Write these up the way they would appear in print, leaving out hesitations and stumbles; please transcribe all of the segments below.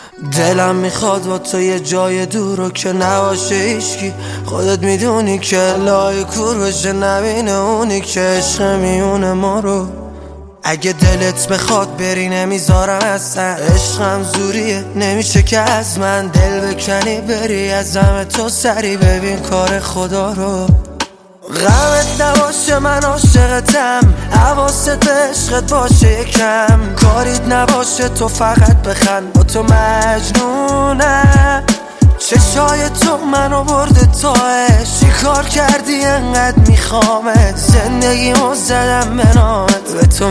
دلم میخواد با تو یه جای دور رو که نباشه هیچکی. خودت میدونی که لای کور بشه نبینه اونی که عشق میونه ما رو. اگه دلت بخواد بری نمیذارم اصلا، عشقم زوریه نمیشه که از من دل بکنی بری از همه تو سری ببین کار خدا رو. غمت نباشه من عاشقتم، حواست به عشقت باشه یکم، کاریت نباشه تو فقط بخند با تو مجنونم. چشای تو منو برده تاش، چی کار کردی انقدر میخوامت، زندگیمو زدم به نامت به تو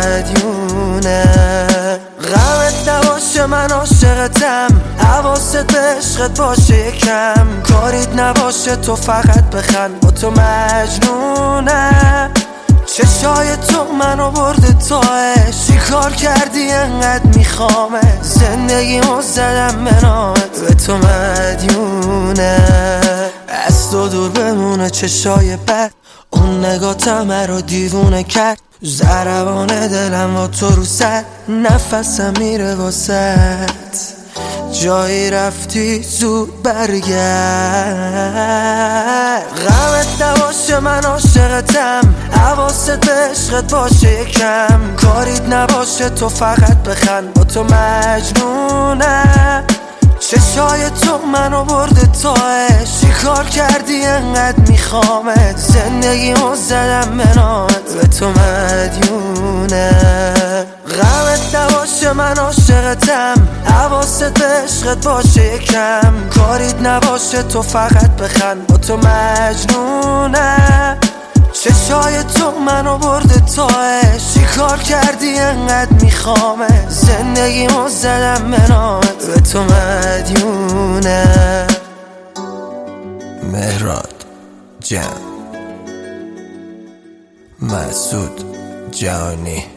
مدیونم. غمت نباشه من عاشقتم، حواست به عشقت باشه یکم، کاریت نباشه تو فقط بخند با تو مجنونم. چشای تو منو برده تاش، چی کار کردی انقدر میخوامت، زندگیمو زدم به نامت به تو مدیونم. از تو دور بمونه چشای بد، اون نگاتم رو دیوونه کرد، ضربان دلم با تو رو سر، نفسم میره واسد، جایی رفتی زود برگرد. غمت نباشه من عاشقتم، حواست به عشقت باشه یکم، کاریت نباشه تو فقط بخند با تو مجنونم. چشای تو منو برده تاش، چی کار کردی انقدر میخوامت، زندگیمو زدم به نامت به تو مدیونم. غمت نباشه من عاشقتم، حواست به عشقت باشه یکم، کاریت نباشه تو فقط بخند با تو مجنونم. چشای تو منو برده تاش، چی کار کردی انقدر میخوامت، زندگیمو زدم به نامت به تو مدیونم. مهراد جان، مسعود جانی.